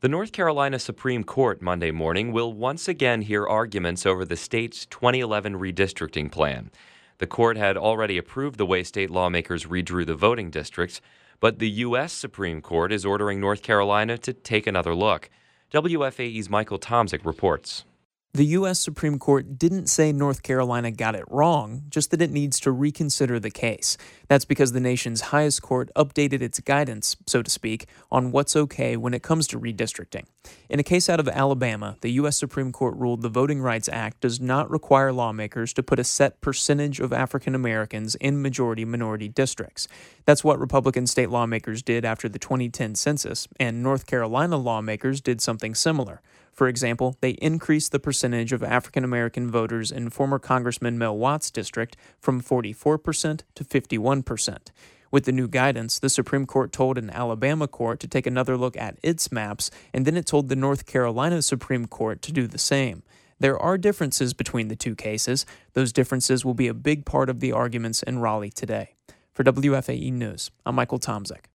The North Carolina Supreme Court Monday morning will once again hear arguments over the state's 2011 redistricting plan. The court had already approved the way state lawmakers redrew the voting districts, but the U.S. Supreme Court is ordering North Carolina to take another look. WFAE's Michael Tomzik reports. The U.S. Supreme Court didn't say North Carolina got it wrong, just that it needs to reconsider the case. That's because the nation's highest court updated its guidance, so to speak, on what's okay when it comes to redistricting. In a case out of Alabama, the U.S. Supreme Court ruled the Voting Rights Act does not require lawmakers to put a set percentage of African Americans in majority-minority districts. That's what Republican state lawmakers did after the 2010 census, and North Carolina lawmakers did something similar. For example, they increased the percentage of African American voters in former Congressman Mel Watt's district from 44% to 51%. With the new guidance, the Supreme Court told an Alabama court to take another look at its maps, and then it told the North Carolina Supreme Court to do the same. There are differences between the two cases. Those differences will be a big part of the arguments in Raleigh today. For WFAE News, I'm Michael Tomzik.